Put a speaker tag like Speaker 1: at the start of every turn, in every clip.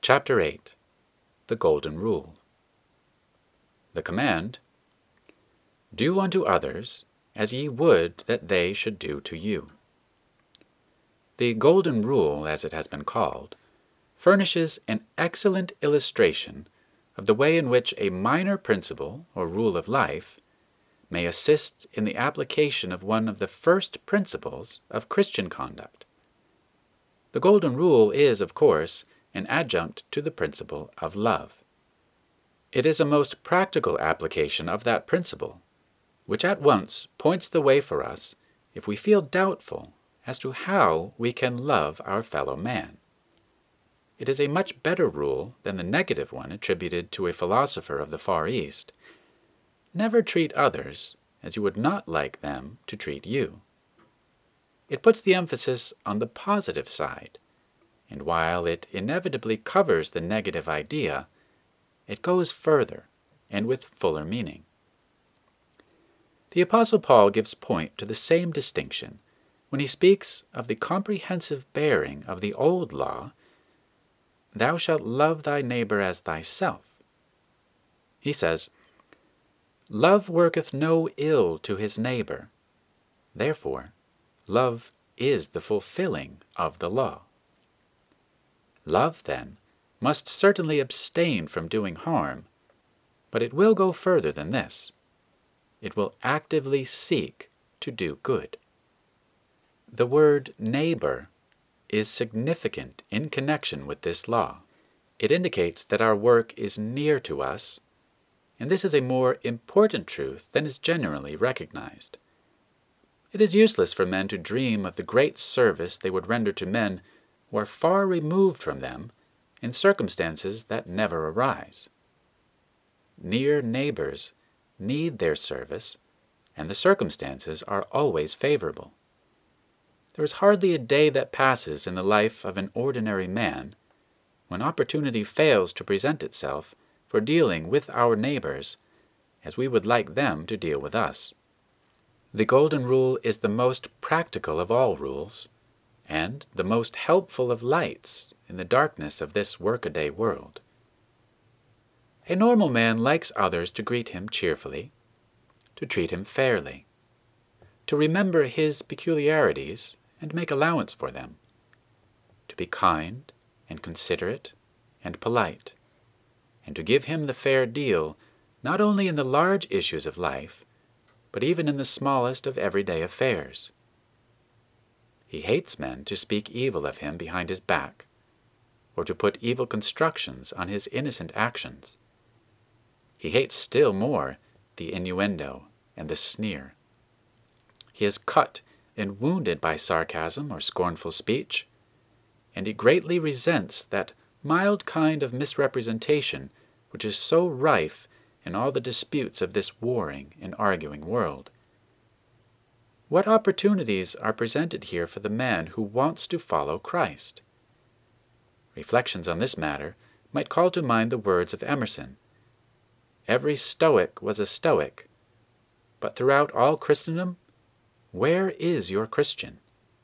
Speaker 1: Chapter 8. The Golden Rule. The command, "Do unto others as ye would that they should do to you." The Golden Rule, as it has been called, furnishes an excellent illustration of the way in which a minor principle or rule of life may assist in the application of one of the first principles of Christian conduct. The Golden Rule is, of course, an adjunct to the principle of love. It is a most practical application of that principle, which at once points the way for us if we feel doubtful as to how we can love our fellow man. It is a much better rule than the negative one attributed to a philosopher of the Far East. Never treat others as you would not like them to treat you. It puts the emphasis on the positive side, and while it inevitably covers the negative idea, it goes further and with fuller meaning. The Apostle Paul gives point to the same distinction when he speaks of the comprehensive bearing of the old law, "Thou shalt love thy neighbor as thyself." He says, "Love worketh no ill to his neighbor." Therefore, love is the fulfilling of the law. Love, then, must certainly abstain from doing harm, but it will go further than this. It will actively seek to do good. The word neighbor is significant in connection with this law. It indicates that our work is near to us, and this is a more important truth than is generally recognized. It is useless for men to dream of the great service they would render to men who are far removed from them in circumstances that never arise. Near neighbors need their service, and the circumstances are always favorable. There is hardly a day that passes in the life of an ordinary man when opportunity fails to present itself for dealing with our neighbors as we would like them to deal with us. The Golden Rule is the most practical of all rules, and the most helpful of lights in the darkness of this workaday world. A normal man likes others to greet him cheerfully, to treat him fairly, to remember his peculiarities and make allowance for them, to be kind and considerate and polite, and to give him the fair deal not only in the large issues of life, but even in the smallest of everyday affairs. He hates men to speak evil of him behind his back, or to put evil constructions on his innocent actions. He hates still more the innuendo and the sneer. He is cut and wounded by sarcasm or scornful speech, and he greatly resents that mild kind of misrepresentation which is so rife in all the disputes of this warring and arguing world. What opportunities are presented here for the man who wants to follow Christ? Reflections on this matter might call to mind the words of Emerson. Every Stoic was a Stoic, but throughout all Christendom, where is your Christian?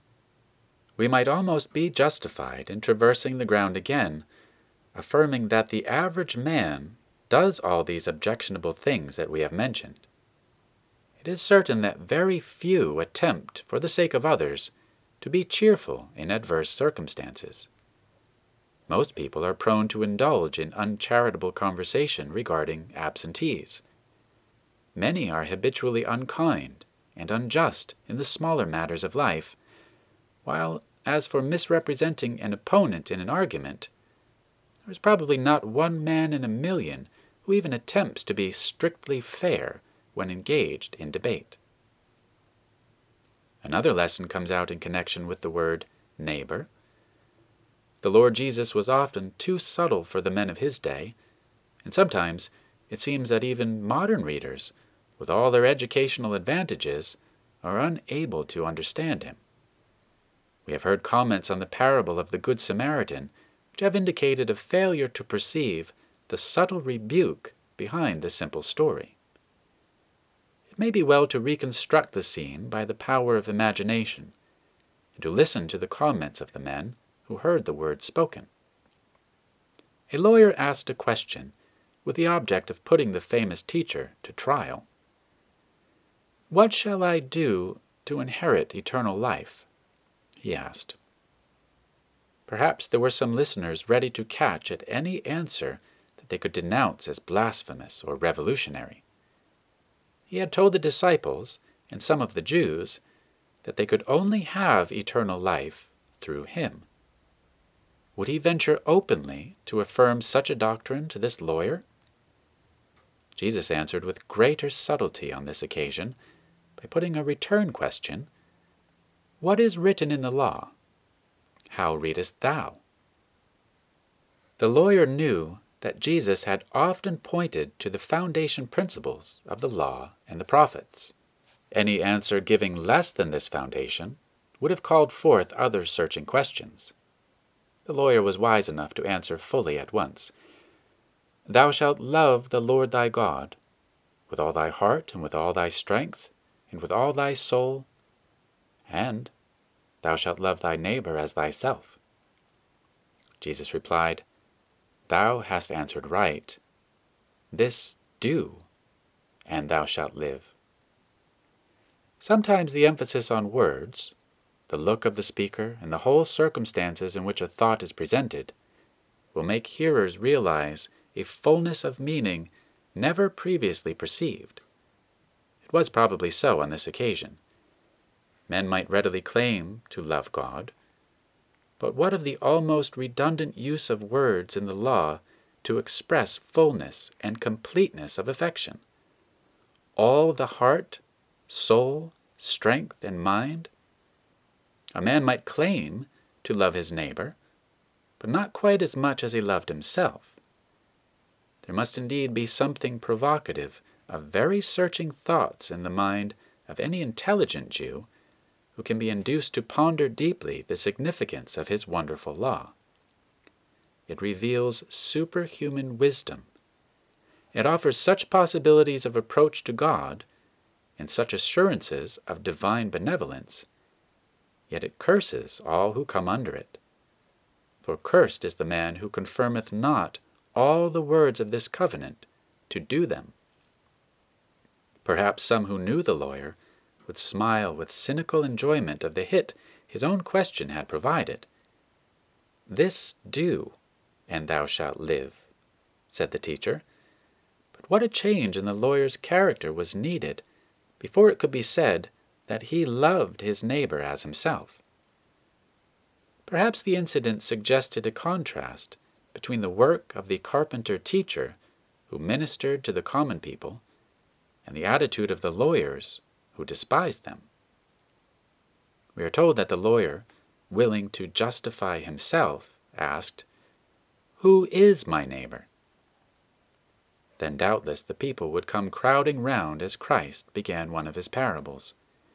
Speaker 1: We might almost be justified in traversing the ground again, affirming that the average man does all these objectionable things that we have mentioned. It is certain that very few attempt, for the sake of others, to be cheerful in adverse circumstances. Most people are prone to indulge in uncharitable conversation regarding absentees. Many are habitually unkind and unjust in the smaller matters of life, while as for misrepresenting an opponent in an argument, there is probably not one man in a million who even attempts to be strictly fair when engaged in debate. Another lesson comes out in connection with the word neighbor. The Lord Jesus was often too subtle for the men of his day, and sometimes it seems that even modern readers, with all their educational advantages, are unable to understand him. We have heard comments on the parable of the Good Samaritan which have indicated a failure to perceive the subtle rebuke behind the simple story. It may be well to reconstruct the scene by the power of imagination, and to listen to the comments of the men who heard the words spoken. A lawyer asked a question with the object of putting the famous teacher to trial. "What shall I do to inherit eternal life?" he asked. Perhaps there were some listeners ready to catch at any answer that they could denounce as blasphemous or revolutionary. He had told the disciples and some of the Jews that they could only have eternal life through him. Would he venture openly to affirm such a doctrine to this lawyer? Jesus answered with greater subtlety on this occasion by putting a return question: "What is written in the law? How readest thou?" The lawyer knew that Jesus had often pointed to the foundation principles of the law and the prophets. Any answer giving less than this foundation would have called forth other searching questions. The lawyer was wise enough to answer fully at once. "Thou shalt love the Lord thy God with all thy heart and with all thy strength and with all thy soul, and thou shalt love thy neighbor as thyself." Jesus replied, "Thou hast answered right. This do, and thou shalt live." Sometimes the emphasis on words, the look of the speaker, and the whole circumstances in which a thought is presented will make hearers realize a fullness of meaning never previously perceived. It was probably so on this occasion. Men might readily claim to love God, but what of the almost redundant use of words in the law to express fullness and completeness of affection? All the heart, soul, strength, and mind? A man might claim to love his neighbor, but not quite as much as he loved himself. There must indeed be something provocative of very searching thoughts in the mind of any intelligent Jew who can be induced to ponder deeply the significance of his wonderful law. It reveals superhuman wisdom. It offers such possibilities of approach to God and such assurances of divine benevolence, yet it curses all who come under it. For cursed is the man who confirmeth not all the words of this covenant to do them. Perhaps some who knew the lawyer would smile with cynical enjoyment of the hit his own question had provided. "This do, and thou shalt live," said the teacher. But what a change in the lawyer's character was needed before it could be said that he loved his neighbor as himself. Perhaps the incident suggested a contrast between the work of the carpenter-teacher who ministered to the common people and the attitude of the lawyers who despised them. We are told that the lawyer, willing to justify himself, asked, "Who is my neighbor?" Then doubtless the people would come crowding round as Christ began one of his parables.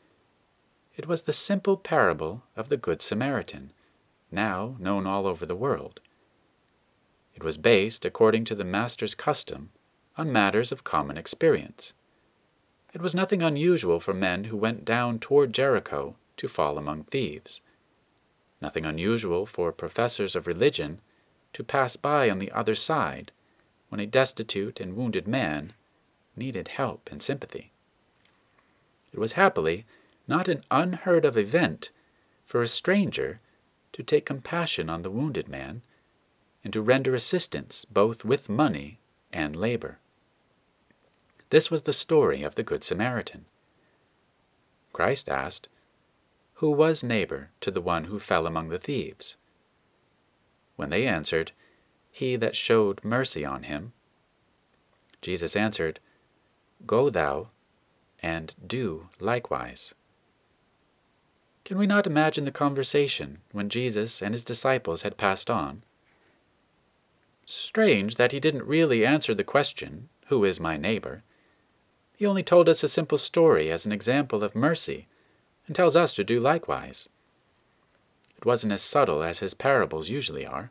Speaker 1: It was the simple parable of the Good Samaritan, now known all over the world. It was based, according to the Master's custom, on matters of common experience. It was nothing unusual for men who went down toward Jericho to fall among thieves, nothing unusual for professors of religion to pass by on the other side when a destitute and wounded man needed help and sympathy. It was happily not an unheard-of event for a stranger to take compassion on the wounded man and to render assistance both with money and labor. This was the story of the Good Samaritan. Christ asked, "Who was neighbor to the one who fell among the thieves?" When they answered, "He that showed mercy on him," Jesus answered, "Go thou and do likewise." Can we not imagine the conversation when Jesus and his disciples had passed on? Strange that he didn't really answer the question, "Who is my neighbor?" He only told us a simple story as an example of mercy, and tells us to do likewise. It wasn't as subtle as his parables usually are.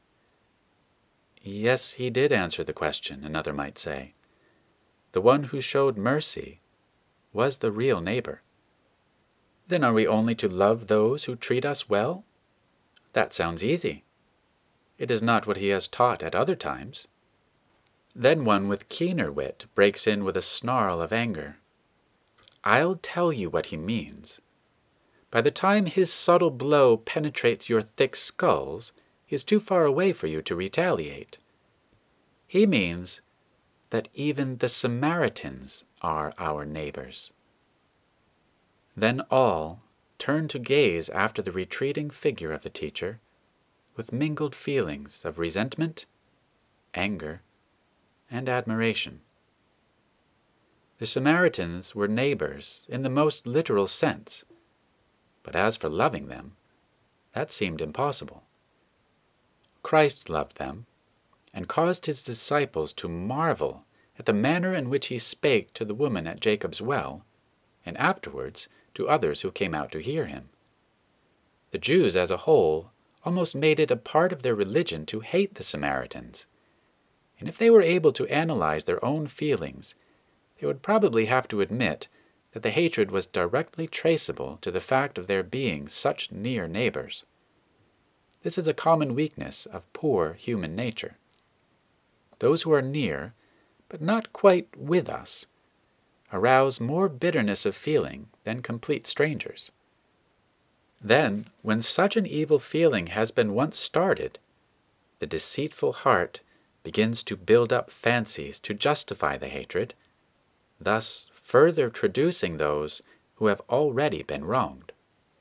Speaker 1: Yes, he did answer the question, another might say. The one who showed mercy was the real neighbor. Then are we only to love those who treat us well? That sounds easy. it is not what he has taught at other times. Then one with keener wit breaks in with a snarl of anger. I'll tell you what he means. By the time his subtle blow penetrates your thick skulls, he is too far away for you to retaliate. He means that even the Samaritans are our neighbors. Then all turn to gaze after the retreating figure of the teacher with mingled feelings of resentment, anger, and admiration. The Samaritans were neighbors in the most literal sense, but as for loving them, that seemed impossible. Christ loved them, and caused his disciples to marvel at the manner in which he spake to the woman at Jacob's well, and afterwards to others who came out to hear him. The Jews as a whole almost made it a part of their religion to hate the Samaritans, and if they were able to analyze their own feelings, they would probably have to admit that the hatred was directly traceable to the fact of their being such near neighbors. This is a common weakness of poor human nature. Those who are near, but not quite with us, arouse more bitterness of feeling than complete strangers. Then, when such an evil feeling has been once started, the deceitful heart begins to build up fancies to justify the hatred, thus further traducing those who have already been wronged.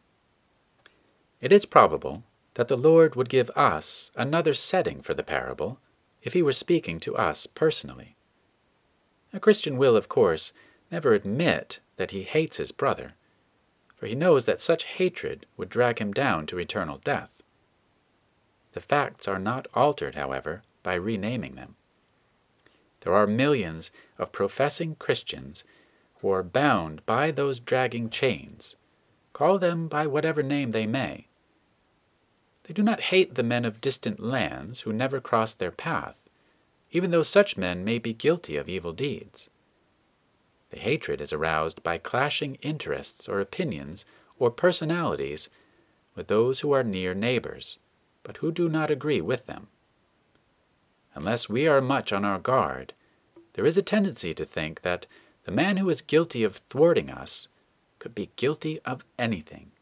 Speaker 1: It is probable that the Lord would give us another setting for the parable if he were speaking to us personally. A Christian will, of course, never admit that he hates his brother, for he knows that such hatred would drag him down to eternal death. The facts are not altered, however, by renaming them. There are millions of professing Christians who are bound by those dragging chains, call them by whatever name they may. They do not hate the men of distant lands who never cross their path, even though such men may be guilty of evil deeds. The hatred is aroused by clashing interests or opinions or personalities with those who are near neighbors, but who do not agree with them. Unless we are much on our guard, there is a tendency to think that the man who is guilty of thwarting us could be guilty of anything.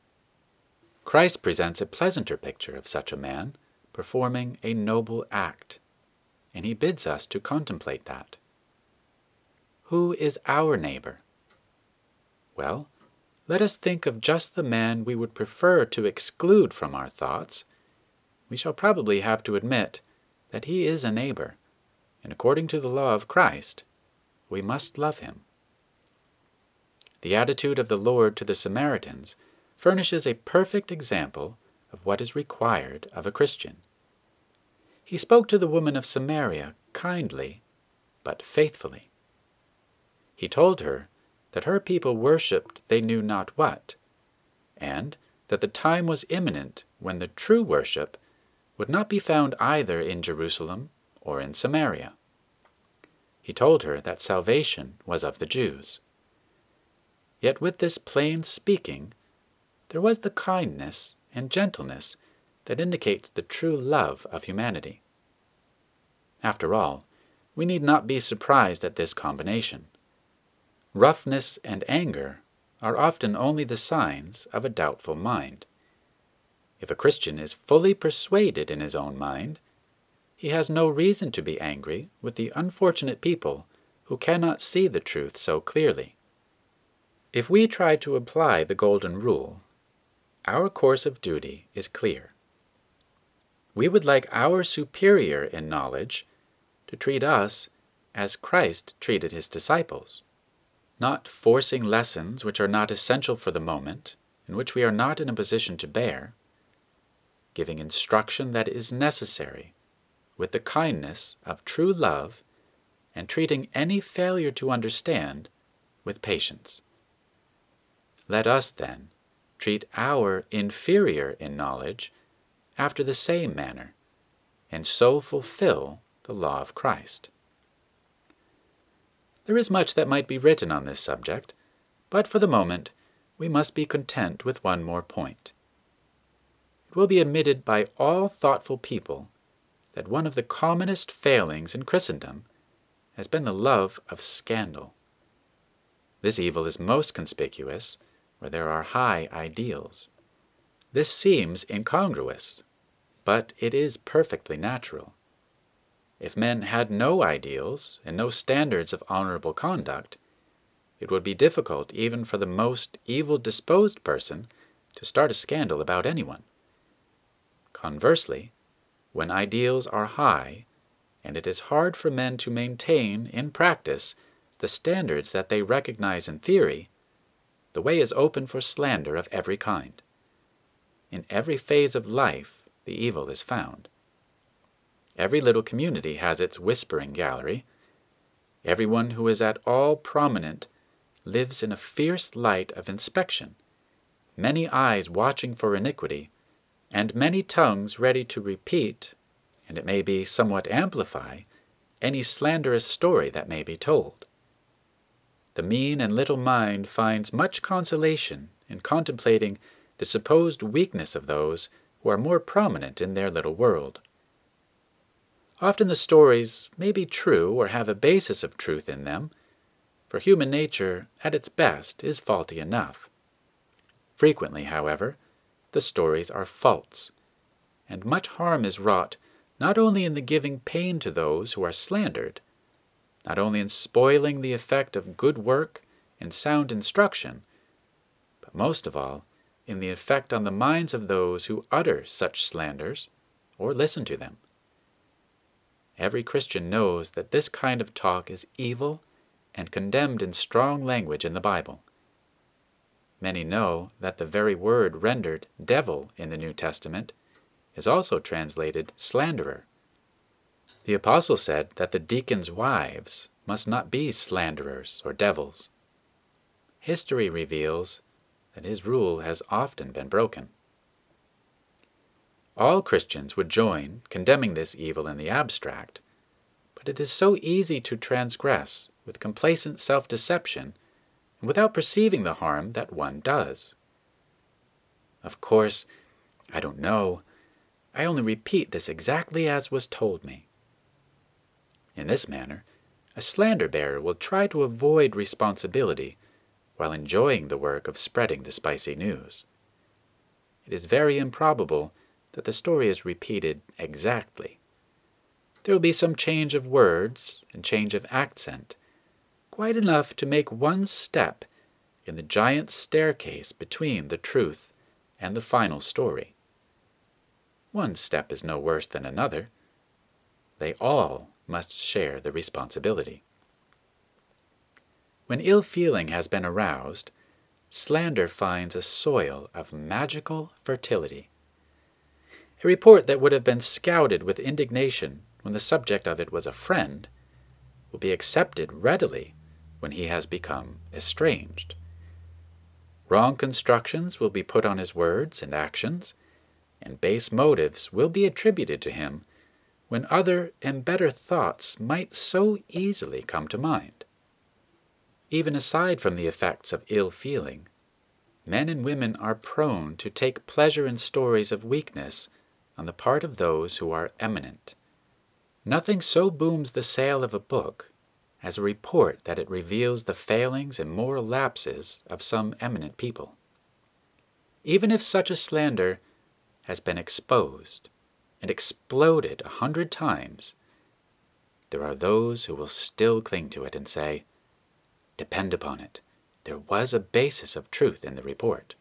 Speaker 1: Christ presents a pleasanter picture of such a man performing a noble act, and he bids us to contemplate that. Who is our neighbor? Well, let us think of just the man we would prefer to exclude from our thoughts. We shall probably have to admit that he is a neighbor, and according to the law of Christ, we must love him. The attitude of the Lord to the Samaritans furnishes a perfect example of what is required of a Christian. He spoke to the woman of Samaria kindly, but faithfully. He told her that her people worshipped they knew not what, and that the time was imminent when the true worship would not be found either in Jerusalem or in Samaria. He told her that salvation was of the Jews. Yet with this plain speaking, there was the kindness and gentleness that indicates the true love of humanity. After all, we need not be surprised at this combination. Roughness and anger are often only the signs of a doubtful mind. If a Christian is fully persuaded in his own mind, he has no reason to be angry with the unfortunate people who cannot see the truth so clearly. If we try to apply the Golden Rule, our course of duty is clear. We would like our superior in knowledge to treat us as Christ treated his disciples, not forcing lessons which are not essential for the moment and which we are not in a position to bear, giving instruction that is necessary with the kindness of true love, and treating any failure to understand with patience. Let us, then, treat our inferior in knowledge after the same manner, and so fulfill the law of Christ. There is much that might be written on this subject, but for the moment we must be content with one more point. it will be admitted by all thoughtful people that one of the commonest failings in Christendom has been the love of scandal. This evil is most conspicuous where there are high ideals. This seems incongruous, but it is perfectly natural. If men had no ideals and no standards of honorable conduct, it would be difficult even for the most evil-disposed person to start a scandal about anyone. Conversely, when ideals are high, and it is hard for men to maintain in practice the standards that they recognize in theory, the way is open for slander of every kind. In every phase of life, the evil is found. Every little community has its whispering gallery. Everyone who is at all prominent lives in a fierce light of inspection, many eyes watching for iniquity, and many tongues ready to repeat, and it may be somewhat amplify, any slanderous story that may be told. The mean and little mind finds much consolation in contemplating the supposed weakness of those who are more prominent in their little world. Often the stories may be true or have a basis of truth in them, for human nature, at its best, is faulty enough. Frequently, however, the stories are false, and much harm is wrought not only in the giving pain to those who are slandered, not only in spoiling the effect of good work and sound instruction, but most of all in the effect on the minds of those who utter such slanders or listen to them. Every Christian knows that this kind of talk is evil and condemned in strong language in the Bible. Many know that the very word rendered devil in the New Testament is also translated slanderer. The apostle said that the deacons' wives must not be slanderers or devils. History reveals that his rule has often been broken. All Christians would join condemning this evil in the abstract, but it is so easy to transgress with complacent self-deception and without perceiving the harm that one does. Of course, I don't know. I only repeat this exactly as was told me. In this manner, a slander-bearer will try to avoid responsibility while enjoying the work of spreading the spicy news. It is very improbable that the story is repeated exactly. There will be some change of words and change of accent, quite enough to make one step in the giant staircase between the truth and the final story. One step is no worse than another. They all must share the responsibility. When ill feeling has been aroused, slander finds a soil of magical fertility. A report that would have been scouted with indignation when the subject of it was a friend will be accepted readily when he has become estranged. Wrong constructions will be put on his words and actions, and base motives will be attributed to him when other and better thoughts might so easily come to mind. Even aside from the effects of ill feeling, men and women are prone to take pleasure in stories of weakness on the part of those who are eminent. Nothing so booms the sale of a book as a report that it reveals the failings and moral lapses of some eminent people. Even if such a slander has been exposed and exploded 100 times, there are those who will still cling to it and say, "Depend upon it, there was a basis of truth in the report."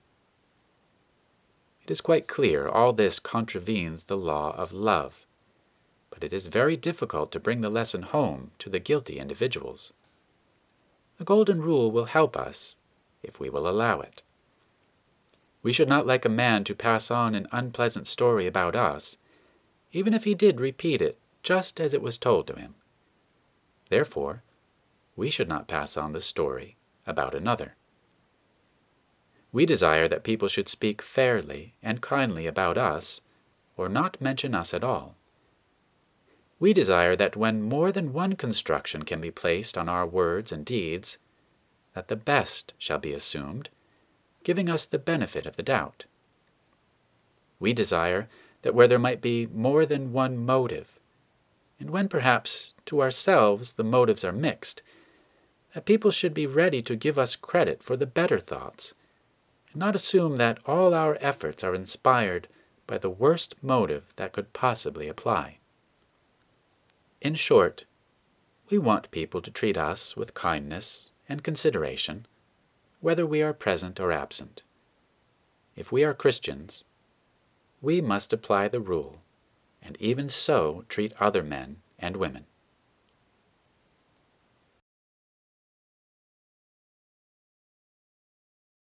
Speaker 1: It is quite clear all this contravenes the law of love, but it is very difficult to bring the lesson home to the guilty individuals. The Golden Rule will help us if we will allow it. We should not like a man to pass on an unpleasant story about us, even if he did repeat it just as it was told to him. Therefore, we should not pass on the story about another. We desire that people should speak fairly and kindly about us, or not mention us at all. We desire that when more than one construction can be placed on our words and deeds, that the best shall be assumed, giving us the benefit of the doubt. We desire that where there might be more than one motive, and when perhaps to ourselves the motives are mixed, that people should be ready to give us credit for the better thoughts, and not assume that all our efforts are inspired by the worst motive that could possibly apply. In short, we want people to treat us with kindness and consideration, whether we are present or absent. If we are Christians, we must apply the rule, and even so treat other men and women.